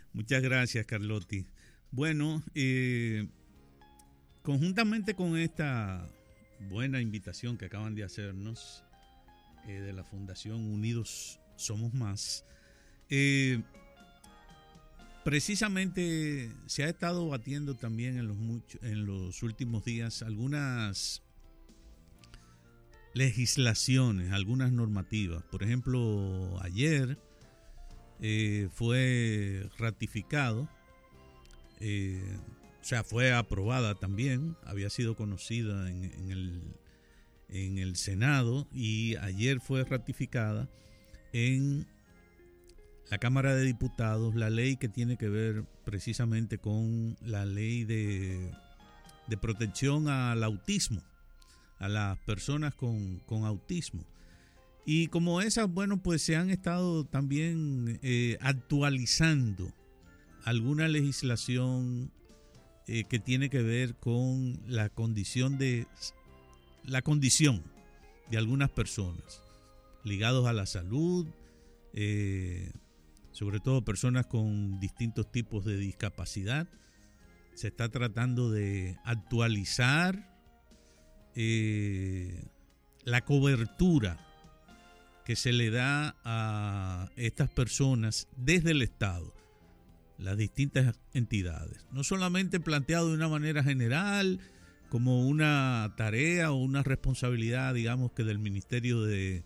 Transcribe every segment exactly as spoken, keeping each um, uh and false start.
Muchas gracias, Carlotti. Bueno, eh, conjuntamente con esta buena invitación que acaban de hacernos eh, de la Fundación Unidos Somos Más, eh, precisamente se ha estado batiendo también en los, mucho, en los últimos días algunas legislaciones, algunas normativas. Por ejemplo, ayer eh, fue ratificado, eh, o sea, fue aprobada también, había sido conocida en, en, el, en el Senado y ayer fue ratificada en la Cámara de Diputados la ley que tiene que ver precisamente con la ley de, de protección al autismo, a las personas con, con autismo. Y como esas, bueno, pues se han estado también eh, actualizando alguna legislación eh, que tiene que ver con la condición de la condición de algunas personas ligados a la salud, eh, sobre todo personas con distintos tipos de discapacidad. Se está tratando de actualizar eh, la cobertura que se le da a estas personas desde el Estado, las distintas entidades. No solamente planteado de una manera general, como una tarea o una responsabilidad, digamos, que del Ministerio de,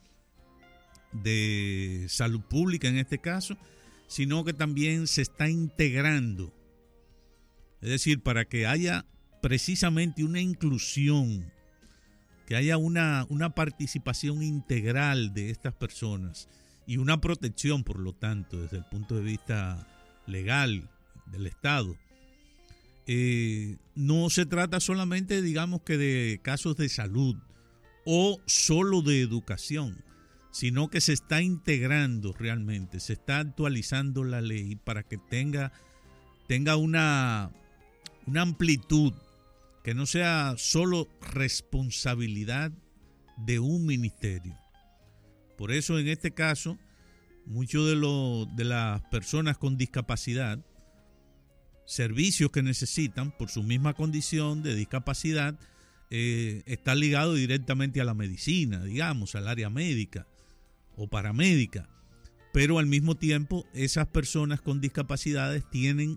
de Salud Pública en este caso, sino que también se está integrando. Es decir, para que haya precisamente una inclusión, que haya una, una participación integral de estas personas y una protección, por lo tanto, desde el punto de vista legal del Estado. Eh, no se trata solamente, digamos, que de casos de salud o solo de educación, sino que se está integrando realmente, se está actualizando la ley para que tenga, tenga una, una amplitud, que no sea solo responsabilidad de un ministerio. Por eso en este caso, muchos de, lo, de las personas con discapacidad, servicios que necesitan por su misma condición de discapacidad, eh, está ligado directamente a la medicina, digamos, al área médica o paramédica, pero al mismo tiempo esas personas con discapacidades tienen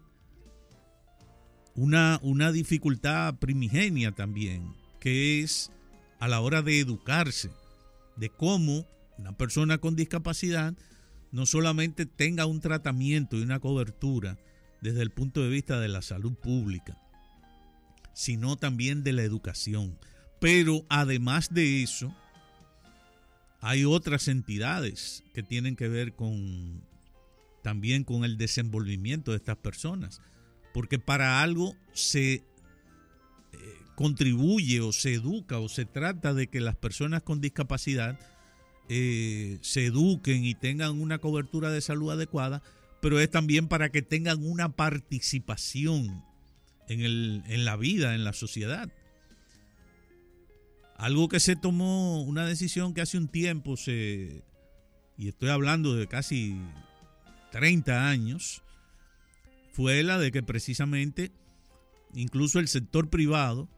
una, una dificultad primigenia también, que es a la hora de educarse, de cómo una persona con discapacidad no solamente tenga un tratamiento y una cobertura desde el punto de vista de la salud pública, sino también de la educación. Pero además de eso, hay otras entidades que tienen que ver con también con el desenvolvimiento de estas personas, porque para algo se eh, contribuye o se educa o se trata de que las personas con discapacidad eh, se eduquen y tengan una cobertura de salud adecuada, pero es también para que tengan una participación en, el, en la vida, en la sociedad. Algo que se tomó, una decisión que hace un tiempo, se, y estoy hablando de casi treinta años, fue la de que precisamente incluso el sector privado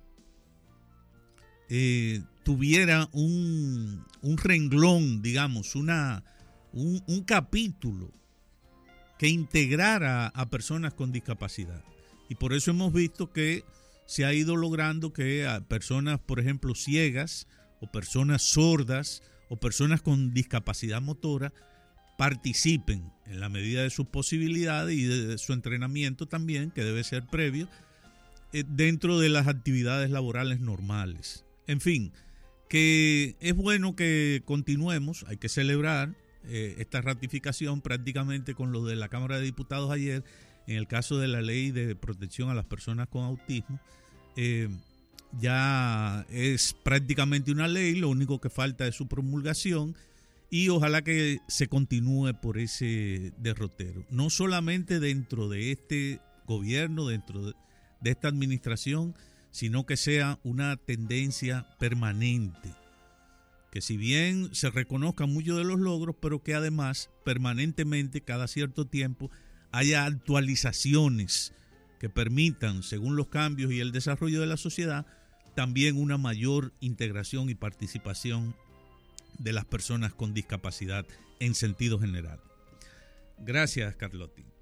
eh, tuviera un, un renglón, digamos, una, un, un capítulo que integrara a personas con discapacidad. Y por eso hemos visto que se ha ido logrando que a personas, por ejemplo, ciegas o personas sordas o personas con discapacidad motora participen en la medida de sus posibilidades y de su entrenamiento también, que debe ser previo, eh, dentro de las actividades laborales normales. En fin, que es bueno que continuemos, hay que celebrar eh, esta ratificación prácticamente con lo de la Cámara de Diputados ayer, en el caso de la ley de protección a las personas con autismo. Eh, ya es prácticamente una ley, lo único que falta es su promulgación y ojalá que se continúe por ese derrotero, no solamente dentro de este gobierno, dentro de, de esta administración, sino que sea una tendencia permanente, que si bien se reconozcan muchos de los logros, pero que además permanentemente, cada cierto tiempo, haya actualizaciones que permitan, según los cambios y el desarrollo de la sociedad, también una mayor integración y participación de las personas con discapacidad en sentido general. Gracias, Carlotti.